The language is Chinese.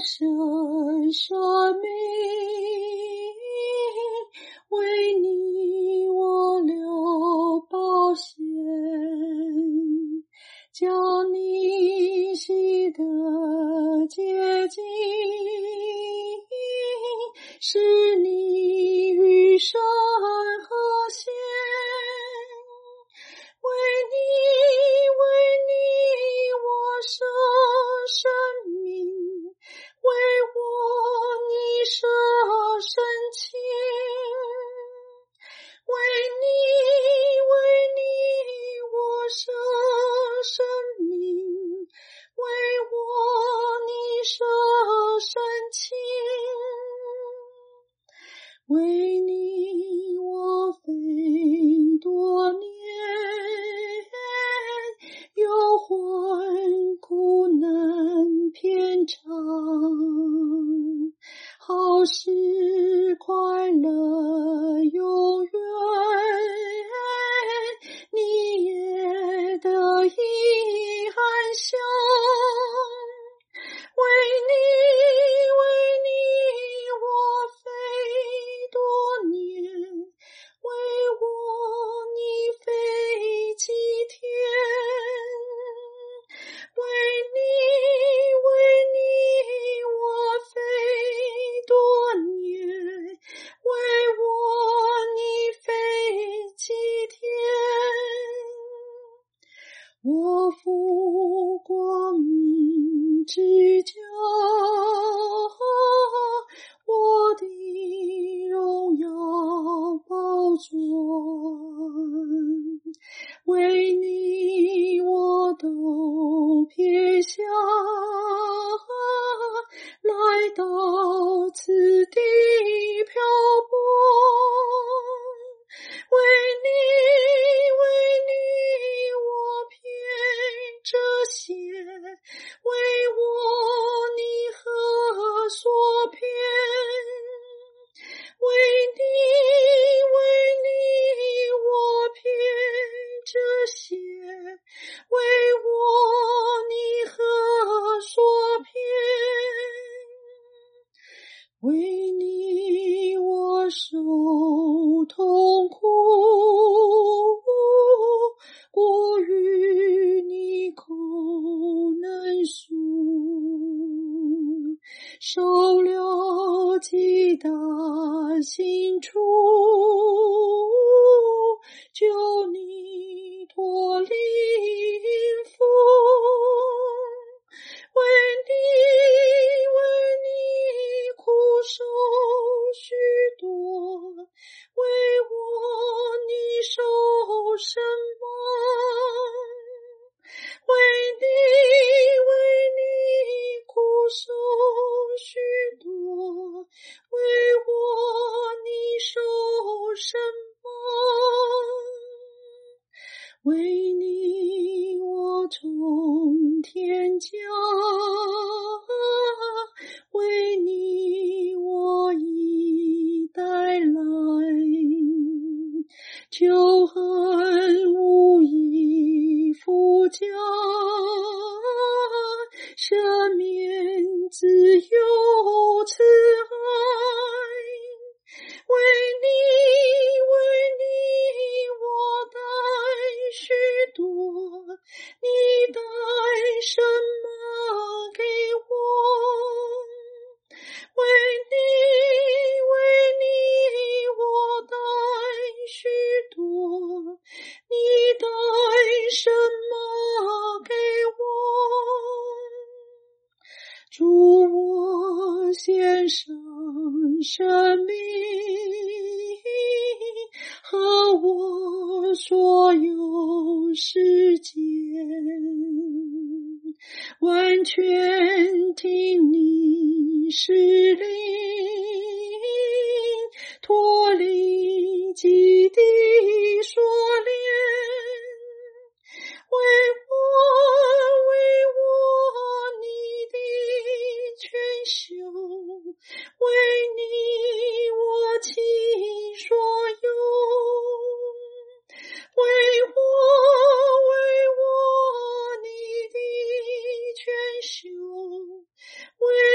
生命，为你我流宝血，将你洗得洁净，使你与神和谐。为你我生命，为你舍身情，为你我生命，为你舍身情，为你我费多年，忧患苦难篇长，好事快乐永远，你也得以安详。为你我费多年，为你费几天，为你我费多年，为你费几天。我负光明之家，我的荣耀宝座，为你我都撇下，来到此地漂泊。为你我偏这些，为你何所偏？为你我偏这些，为你何所偏？为你我受痛苦，过于你口能述，受了极大刑处，救你脱离淫妇。为你苦受许多，为你受什么？为你苦受许多，为你受什么？为你我从天降，为你我已带来，救恨无以复加，赦免自由慈爱。为你我带许多，你带什么给我？为你我带许多，你带什么给我？主我献上生命和我所有时间，完全听你使令，脱离己的锁链。为我你的全修，为你我倾所有。为我你的全修，为